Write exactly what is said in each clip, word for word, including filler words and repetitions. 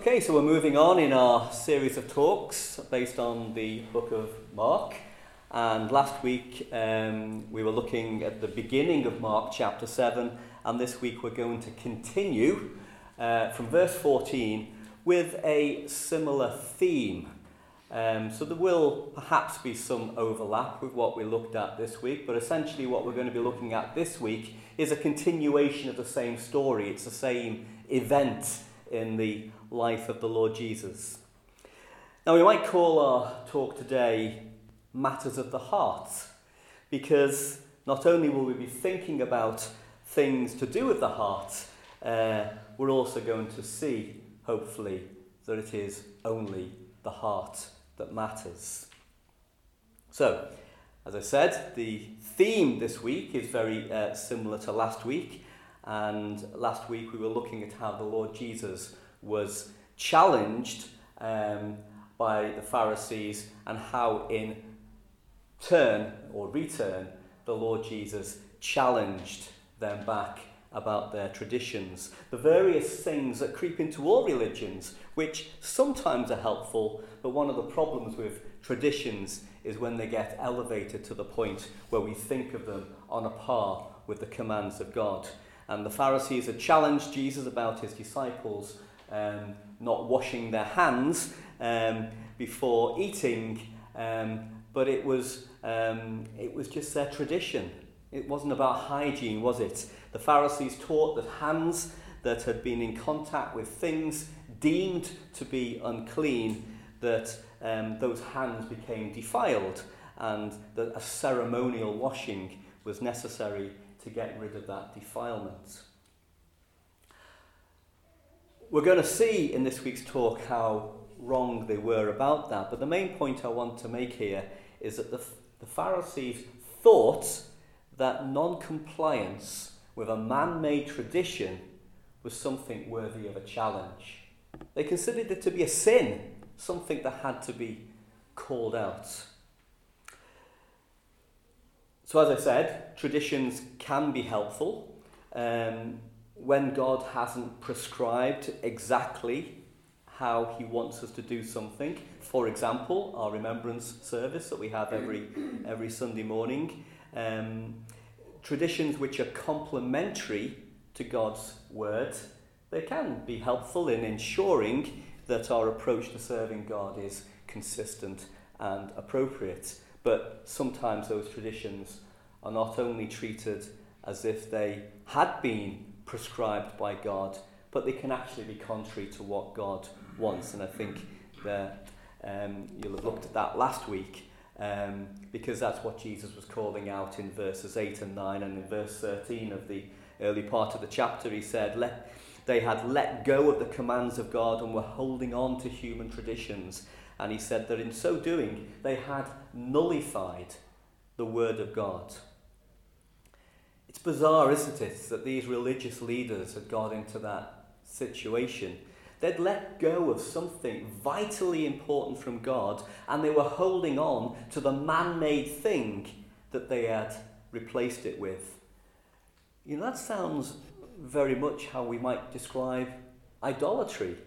Okay, so we're moving on in our series of talks based on the book of Mark. And last week um, we were looking at the beginning of Mark chapter seven, and this week we're going to continue uh, from verse fourteen with a similar theme. Um, so there will perhaps be some overlap with what we looked at this week, but essentially what we're going to be looking at this week is a continuation of the same story. It's the same event in the life of the Lord Jesus. Now we might call our talk today Matters of the Heart, because not only will we be thinking about things to do with the heart, uh, we're also going to see, hopefully, that it is only the heart that matters. So, as I said, the theme this week is very uh, similar to last week, and last week we were looking at how the Lord Jesus was challenged um, by the Pharisees, and how in turn or return the Lord Jesus challenged them back about their traditions, the various things that creep into all religions, which sometimes are helpful, but one of the problems with traditions is when they get elevated to the point where we think of them on a par with the commands of God. And the Pharisees had challenged Jesus about his disciples um, not washing their hands um, before eating, um, but it was um, it was just their tradition. It wasn't about hygiene, was it? The Pharisees taught that hands that had been in contact with things deemed to be unclean, that um, those hands became defiled, and that a ceremonial washing was necessary to get rid of that defilement. We're going to see in this week's talk how wrong they were about that, but the main point I want to make here is that the, the Pharisees thought that non-compliance with a man-made tradition was something worthy of a challenge. They considered it to be a sin, something that had to be called out. So as I said, traditions can be helpful um, when God hasn't prescribed exactly how he wants us to do something. For example, our remembrance service that we have every every Sunday morning. Um, traditions which are complementary to God's word, they can be helpful in ensuring that our approach to serving God is consistent and appropriate. But sometimes those traditions are not only treated as if they had been prescribed by God, but they can actually be contrary to what God wants. And I think that um, you'll have looked at that last week, um, because that's what Jesus was calling out in verses eight and nine, and in verse thirteen of the early part of the chapter he said, let, they had let go of the commands of God and were holding on to human traditions. And he said that in so doing, they had nullified the word of God. It's bizarre, isn't it, that these religious leaders had got into that situation. They'd let go of something vitally important from God, and they were holding on to the man-made thing that they had replaced it with. You know, that sounds very much how we might describe idolatry.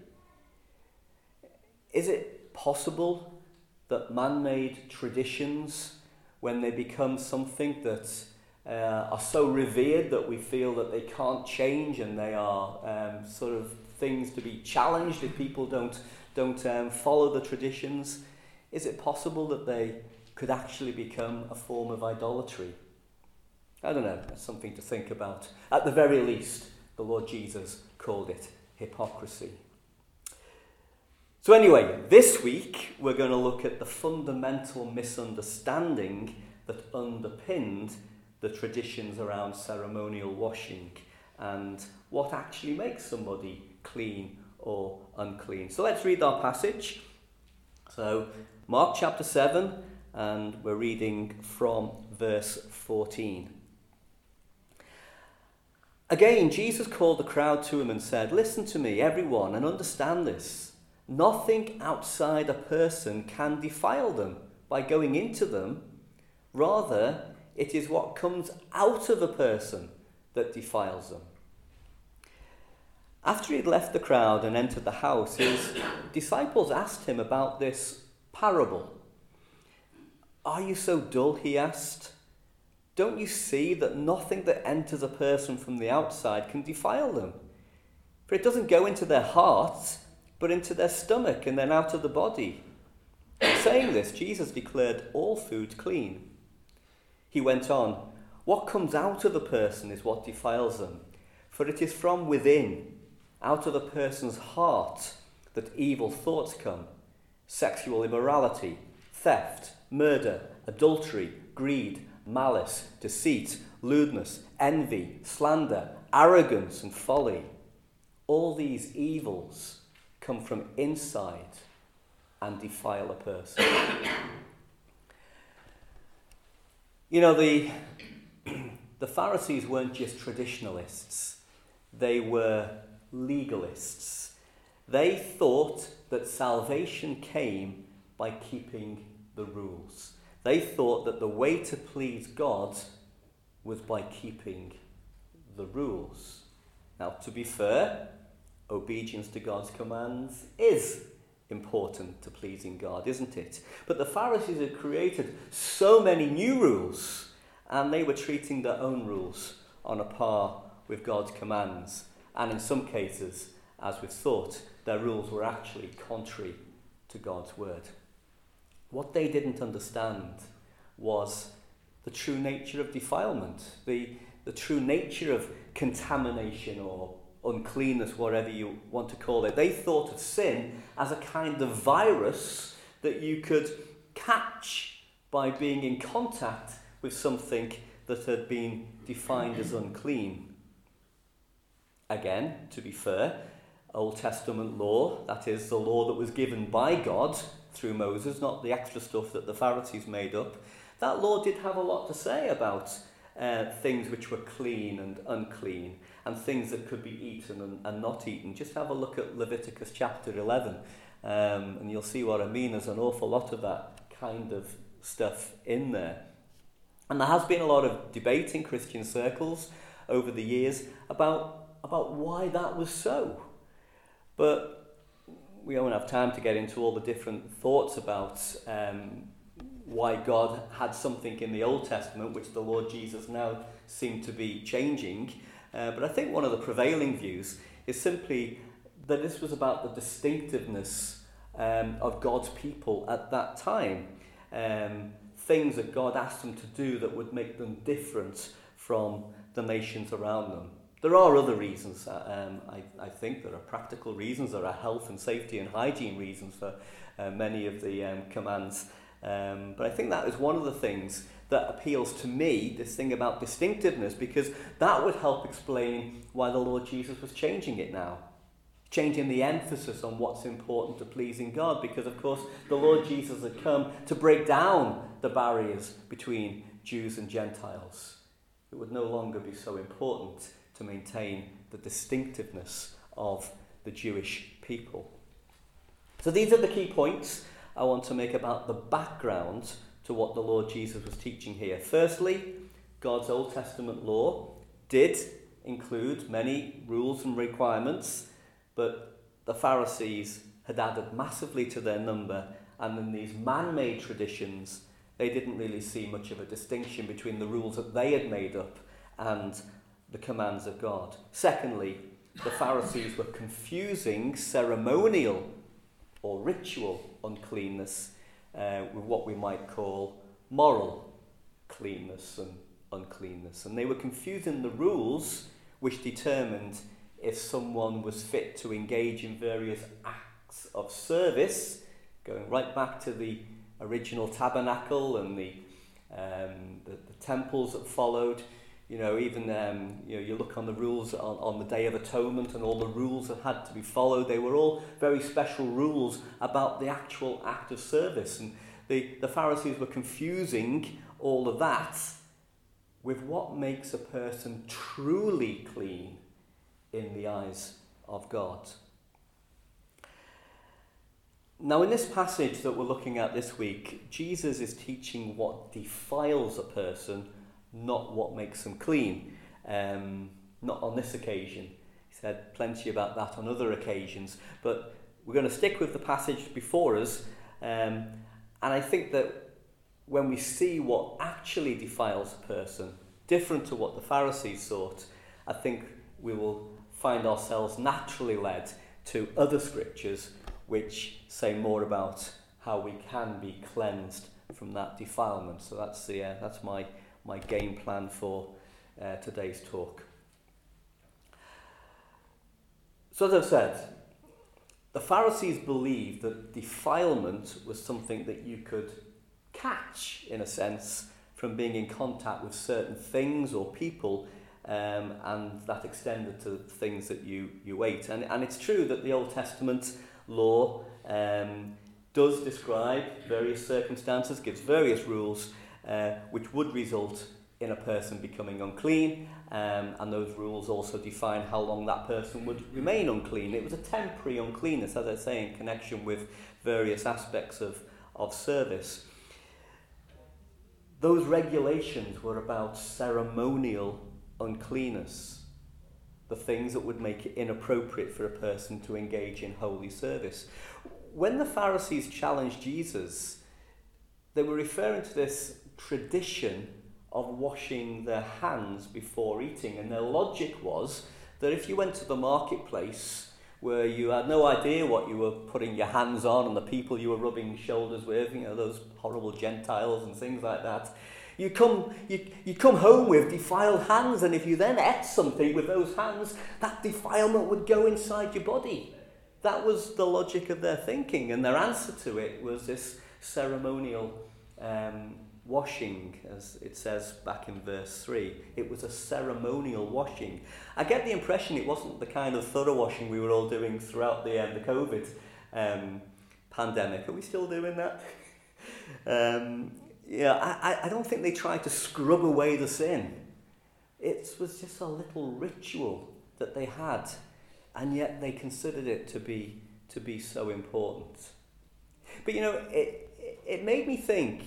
Is it possible that man-made traditions, when they become something that uh, are so revered that we feel that they can't change, and they are um, sort of things to be challenged if people don't don't um, follow the traditions, is it possible that they could actually become a form of idolatry? I don't know, that's something to think about. At the very least, the Lord Jesus called it hypocrisy. So anyway, this week we're going to look at the fundamental misunderstanding that underpinned the traditions around ceremonial washing, and what actually makes somebody clean or unclean. So let's read our passage. So Mark chapter seven, and we're reading from verse fourteen. Again, Jesus called the crowd to him and said, "Listen to me, everyone, and understand this. Nothing outside a person can defile them by going into them. Rather, it is what comes out of a person that defiles them." After he'd left the crowd and entered the house, his disciples asked him about this parable. "Are you so dull?" he asked. "Don't you see that nothing that enters a person from the outside can defile them? For it doesn't go into their heart, but into their stomach and then out of the body." Saying this, Jesus declared all food clean. He went on, "What comes out of the person is what defiles them, for it is from within, out of the person's heart, that evil thoughts come: sexual immorality, theft, murder, adultery, greed, malice, deceit, lewdness, envy, slander, arrogance, and folly. All these evils come from inside and defile a person." You know, the, the Pharisees weren't just traditionalists. They were legalists. They thought that salvation came by keeping the rules. They thought that the way to please God was by keeping the rules. Now, to be fair, obedience to God's commands is important to pleasing God, isn't it? But the Pharisees had created so many new rules, and they were treating their own rules on a par with God's commands. And in some cases, as we've thought, their rules were actually contrary to God's word. What they didn't understand was the true nature of defilement, the, the true nature of contamination or uncleanness, whatever you want to call it. They thought of sin as a kind of virus that you could catch by being in contact with something that had been defined as unclean. Again, to be fair, Old Testament law, that is the law that was given by God through Moses, not the extra stuff that the Pharisees made up, that law did have a lot to say about uh, things which were clean and unclean, and things that could be eaten and, and not eaten. Just have a look at Leviticus chapter eleven, um, and you'll see what I mean. There's an awful lot of that kind of stuff in there. And there has been a lot of debate in Christian circles over the years about, about why that was so. But we don't have time to get into all the different thoughts about um, why God had something in the Old Testament which the Lord Jesus now seemed to be changing. Uh, but I think one of the prevailing views is simply that this was about the distinctiveness um, of God's people at that time. Um, things that God asked them to do that would make them different from the nations around them. There are other reasons. Um, I, I think there are practical reasons. There are health and safety and hygiene reasons for uh, many of the um, commands. Um, but I think that is one of the things that appeals to me, this thing about distinctiveness, because that would help explain why the Lord Jesus was changing it now. Changing the emphasis on what's important to pleasing God, because of course the Lord Jesus had come to break down the barriers between Jews and Gentiles. It would no longer be so important to maintain the distinctiveness of the Jewish people. So these are the key points I want to make about the background to what the Lord Jesus was teaching here. Firstly, God's Old Testament law did include many rules and requirements, but the Pharisees had added massively to their number, and in these man-made traditions, they didn't really see much of a distinction between the rules that they had made up and the commands of God. Secondly, the Pharisees were confusing ceremonial or ritual uncleanness uh, with what we might call moral cleanness and uncleanness. And they were confusing the rules which determined if someone was fit to engage in various acts of service, going right back to the original tabernacle and the, um, the, the temples that followed. You know, even um, you know, you look on the rules on, on the Day of Atonement and all the rules that had to be followed. They were all very special rules about the actual act of service. And the, the Pharisees were confusing all of that with what makes a person truly clean in the eyes of God. Now, in this passage that we're looking at this week, Jesus is teaching what defiles a person, not what makes them clean. Um, not on this occasion. He said plenty about that on other occasions. But we're going to stick with the passage before us. Um, and I think that when we see what actually defiles a person, different to what the Pharisees thought, I think we will find ourselves naturally led to other scriptures which say more about how we can be cleansed from that defilement. So that's the uh, that's my my game plan for uh, today's talk. So as I've said, the Pharisees believed that defilement was something that you could catch, in a sense, from being in contact with certain things or people, um, and that extended to things that you, you ate. And, and it's true that the Old Testament law um, does describe various circumstances, gives various rules, uh, which would result in a person becoming unclean, um, and those rules also define how long that person would remain unclean. It was a temporary uncleanness, as I say, in connection with various aspects of, of service. Those regulations were about ceremonial uncleanness, the things that would make it inappropriate for a person to engage in holy service. When the Pharisees challenged Jesus, they were referring to this tradition of washing their hands before eating, and their logic was that if you went to the marketplace where you had no idea what you were putting your hands on and the people you were rubbing shoulders with, you know, those horrible Gentiles and things like that, you come you, you come home with defiled hands, and if you then ate something with those hands, that defilement would go inside your body. That was the logic of their thinking, and their answer to it was this ceremonial um, washing, as it says back in verse three. It was a ceremonial washing. I get the impression it wasn't the kind of thorough washing we were all doing throughout the, um, the COVID um, pandemic. Are we still doing that? um, yeah, I, I don't think they tried to scrub away the sin. It was just a little ritual that they had, and yet they considered it to be to be so important. But you know, it it made me think,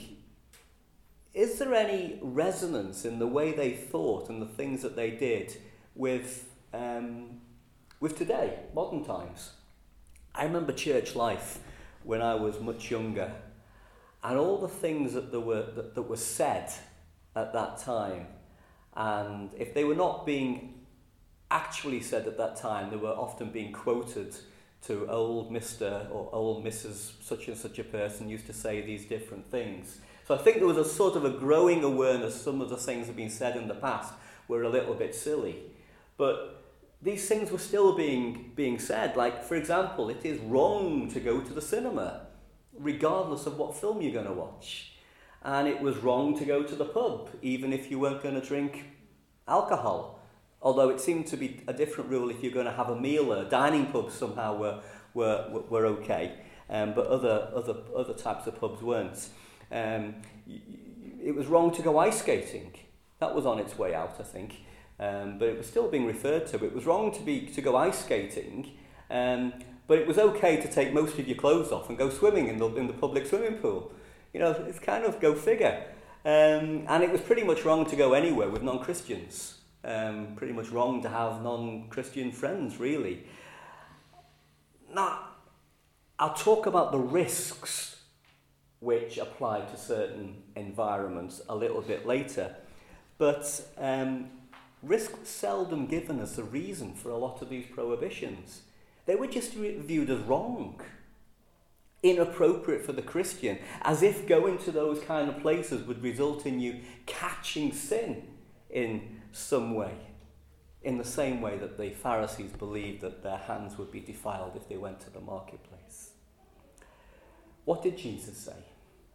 is there any resonance in the way they thought and the things that they did with um, with today, modern times? I remember church life when I was much younger, and all the things that there were that, that were said at that time, and if they were not being actually said at that time, they were often being quoted to old Mister or old Missus such and such a person used to say these different things. So I think there was a sort of a growing awareness some of the things that have been said in the past were a little bit silly. But these things were still being being said. Like, for example, it is wrong to go to the cinema, regardless of what film you're going to watch. And it was wrong to go to the pub, even if you weren't going to drink alcohol. Although it seemed to be a different rule if you're going to have a meal. Uh, dining pubs somehow were were were okay, um, but other other other types of pubs weren't. Um, it was wrong to go ice skating. That was on its way out, I think, um, but it was still being referred to. It was wrong to be to go ice skating, um, but it was okay to take most of your clothes off and go swimming in the in the public swimming pool. You know, it's kind of go figure. Um, and it was pretty much wrong to go anywhere with non-Christians. Um, pretty much wrong to have non-Christian friends, really. Now, I'll talk about the risks which apply to certain environments a little bit later, but um, risk was seldom given as the reason for a lot of these prohibitions. They were just viewed as wrong, inappropriate for the Christian, as if going to those kind of places would result in you catching sin in some way, in the same way that the Pharisees believed that their hands would be defiled if they went to the marketplace. What did Jesus say?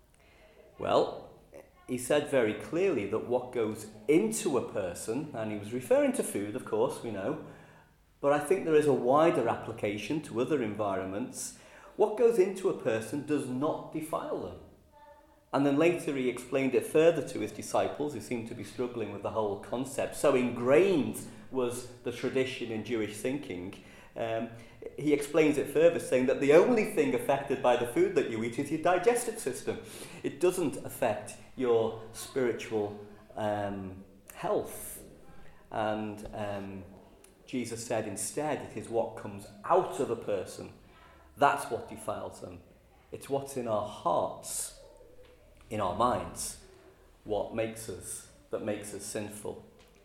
Well, he said very clearly that what goes into a person, and he was referring to food, of course, we know, but I think there is a wider application to other environments. What goes into a person does not defile them. And then later he explained it further to his disciples, who seemed to be struggling with the whole concept. So ingrained was the tradition in Jewish thinking. Um, he explains it further, saying that the only thing affected by the food that you eat is your digestive system. It doesn't affect your spiritual um, health. And um, Jesus said instead it is what comes out of a person. That's what defiles them. It's what's in our hearts, in our minds, what makes us, that makes us sinful.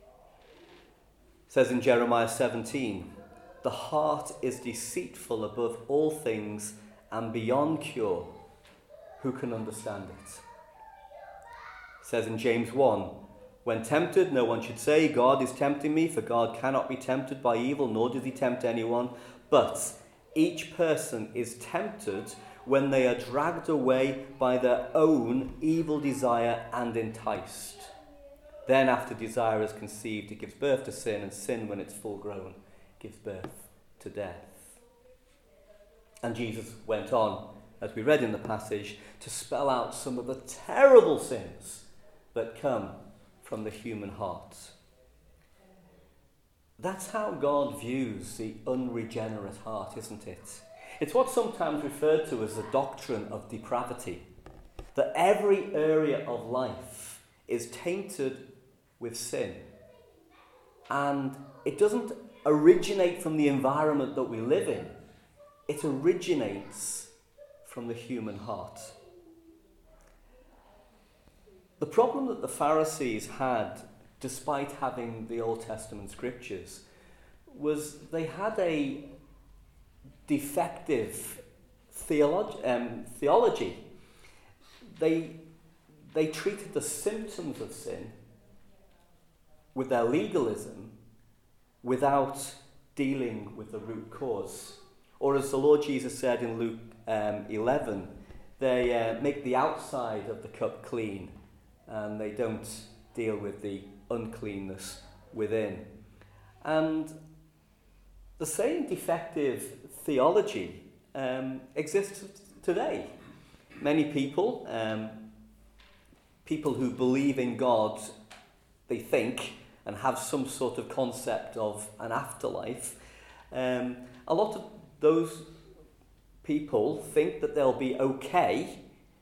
It says in Jeremiah seventeen, the heart is deceitful above all things and beyond cure. Who can understand it? It says in James one, when tempted, no one should say, God is tempting me, for God cannot be tempted by evil, nor does he tempt anyone. But each person is tempted when they are dragged away by their own evil desire and enticed. Then after desire is conceived, it gives birth to sin, and sin, when it's full grown, gives birth to death. And Jesus went on, as we read in the passage, to spell out some of the terrible sins that come from the human heart. That's how God views the unregenerate heart, isn't it? It's what's sometimes referred to as the doctrine of depravity, that every area of life is tainted with sin. And it doesn't originate from the environment that we live in. It originates from the human heart. The problem that the Pharisees had, despite having the Old Testament scriptures, was they had a defective theolog- um, theology. They, they treated the symptoms of sin with their legalism without dealing with the root cause. Or as the Lord Jesus said in Luke um, eleven, they uh, make the outside of the cup clean, and they don't deal with the uncleanness within. And the same defective theology um, exists today. Many people, um, people who believe in God, they think, and have some sort of concept of an afterlife, um, a lot of those people think that they'll be okay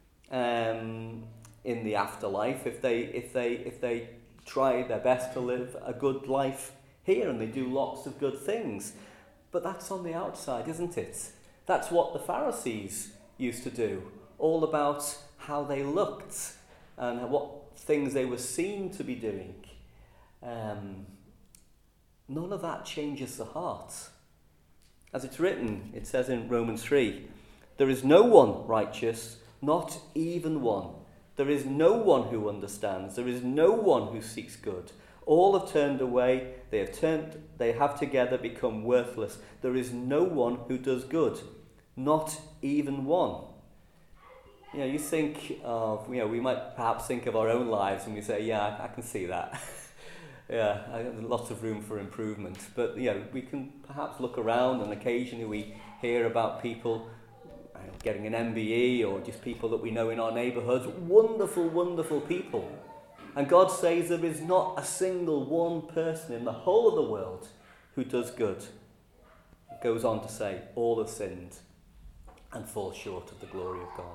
um, in the afterlife if they if they if they try their best to live a good life here, and they do lots of good things. But that's on the outside, isn't it? That's what the Pharisees used to do, all about how they looked and what things they were seen to be doing. Um, none of that changes the heart. As it's written, it says in Romans three, there is no one righteous, not even one. There is no one who understands. There is no one who seeks good. All have turned away. They have turned. They have together become worthless. There is no one who does good, not even one. You know, you think of, you know, we might perhaps think of our own lives and we say, yeah, I, I can see that. yeah, I, there's lots of room for improvement. But, you know, we can perhaps look around, and occasionally we hear about people getting an M B E, or just people that we know in our neighbourhoods, wonderful, wonderful people. And God says there is not a single one person in the whole of the world who does good. It goes on to say, all have sinned and fall short of the glory of God.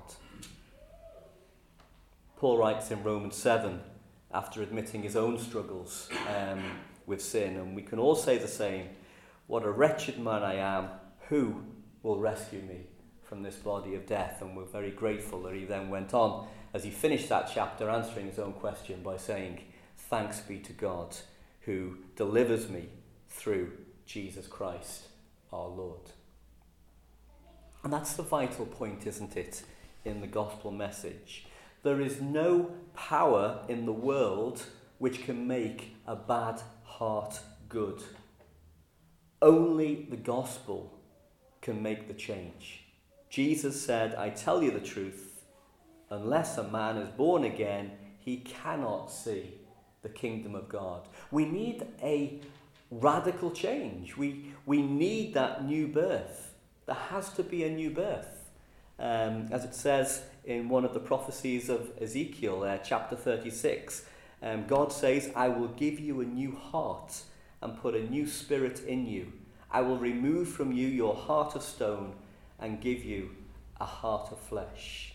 Paul writes in Romans seven, after admitting his own struggles um, with sin, and we can all say the same, what a wretched man I am, who will rescue me from this body of death? And we're very grateful that he then went on, as he finished that chapter, answering his own question by saying, thanks be to God who delivers me through Jesus Christ our Lord. And that's the vital point, isn't it, in the gospel message. There is no power in the world which can make a bad heart good. Only the gospel can make the change. Jesus said, I tell you the truth, unless a man is born again, he cannot see the kingdom of God. We need a radical change. We, we need that new birth. There has to be a new birth. Um, as it says in one of the prophecies of Ezekiel, uh, chapter thirty-six, um, God says, I will give you a new heart and put a new spirit in you. I will remove from you your heart of stone and give you a heart of flesh.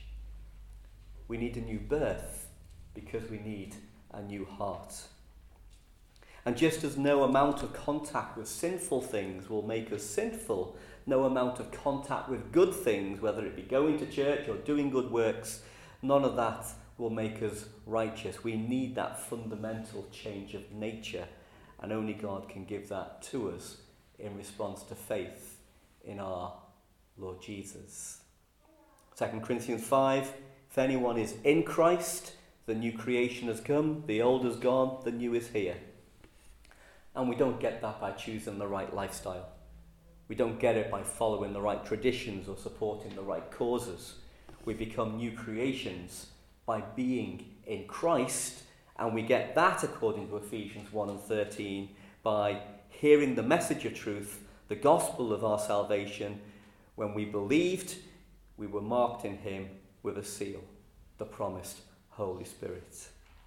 We need a new birth because we need a new heart. And just as no amount of contact with sinful things will make us sinful, no amount of contact with good things, whether it be going to church or doing good works, none of that will make us righteous. We need that fundamental change of nature, and only God can give that to us in response to faith in our Lord Jesus. Second Corinthians five, if anyone is in Christ, the new creation has come, the old is gone, the new is here. And we don't get that by choosing the right lifestyle. We don't get it by following the right traditions or supporting the right causes. We become new creations by being in Christ, and we get that, according to Ephesians one and thirteen, by hearing the message of truth, the gospel of our salvation. When we believed, we were marked in him with a seal, the promised Holy Spirit.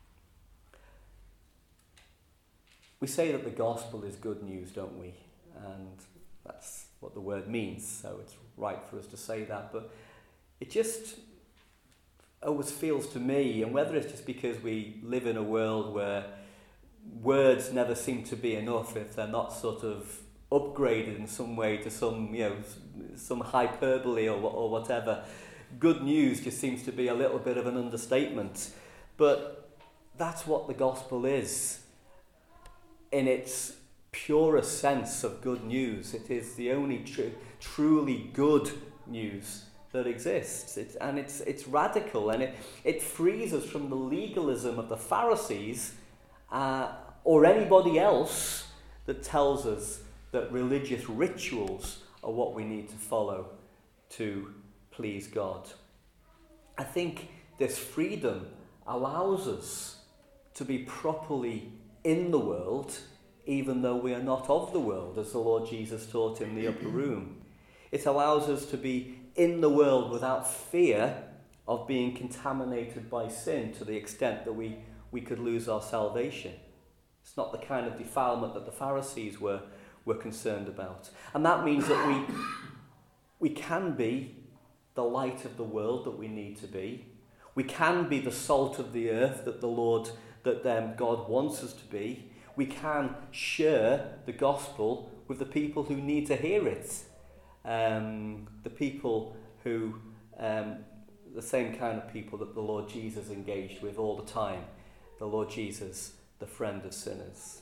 We say that the gospel is good news, don't we? And that's what the word means, so it's right for us to say that. But it just always feels to me, and whether it's just because we live in a world where words never seem to be enough if they're not sort of upgraded in some way to some, you know, some hyperbole or, or whatever. Good news just seems to be a little bit of an understatement. But that's what the gospel is. In its purest sense of good news, it is the only tr- truly good news that exists. It's, and it's it's radical, and it, it frees us from the legalism of the Pharisees uh, or anybody else that tells us that religious rituals are what we need to follow to please God. I think this freedom allows us to be properly in the world, even though we are not of the world, as the Lord Jesus taught in the upper room. It allows us to be in the world without fear of being contaminated by sin to the extent that we, we could lose our salvation. It's not the kind of defilement that the Pharisees were, were concerned about. And that means that we, we can be the light of the world that we need to be. We can be the salt of the earth that the Lord, that um, God wants us to be. We can share the gospel with the people who need to hear it. Um, the people who, um, the same kind of people that the Lord Jesus engaged with all the time. The Lord Jesus, the friend of sinners.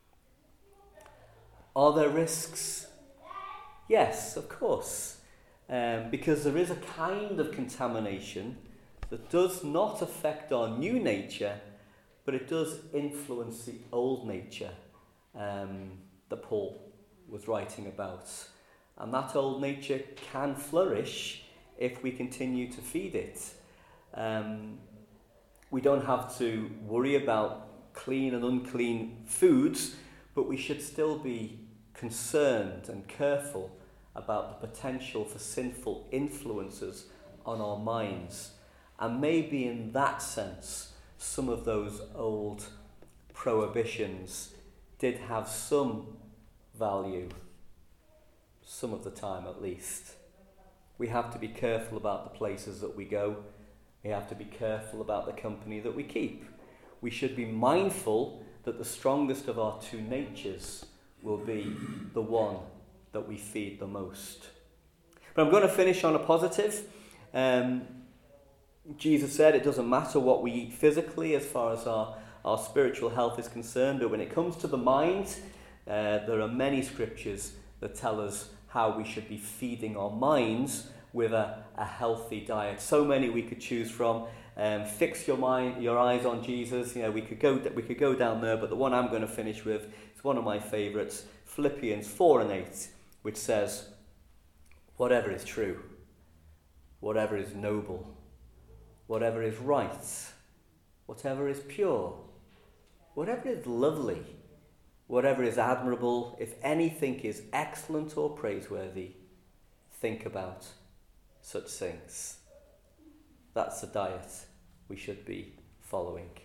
Are there risks? Yes, of course. Um, because there is a kind of contamination that does not affect our new nature, but it does influence the old nature um, that Paul was writing about. And that old nature can flourish if we continue to feed it. Um, we don't have to worry about clean and unclean foods, but we should still be concerned and careful about the potential for sinful influences on our minds. And maybe in that sense, some of those old prohibitions did have some value, some of the time at least. We have to be careful about the places that we go. We have to be careful about the company that we keep. We should be mindful that the strongest of our two natures will be the one that we feed the most. But I'm going to finish on a positive. Um, Jesus said it doesn't matter what we eat physically as far as our, our spiritual health is concerned, but when it comes to the mind, uh, there are many scriptures that tell us how we should be feeding our minds with a, a healthy diet. So many we could choose from. Um, fix your mind, your eyes on Jesus. You know, we could go we could go down there, but the one I'm going to finish with is one of my favourites, Philippians four and eight, which says, "Whatever is true, whatever is noble, whatever is right, whatever is pure, whatever is lovely, whatever is admirable, if anything is excellent or praiseworthy, think about such things." That's the diet we should be following.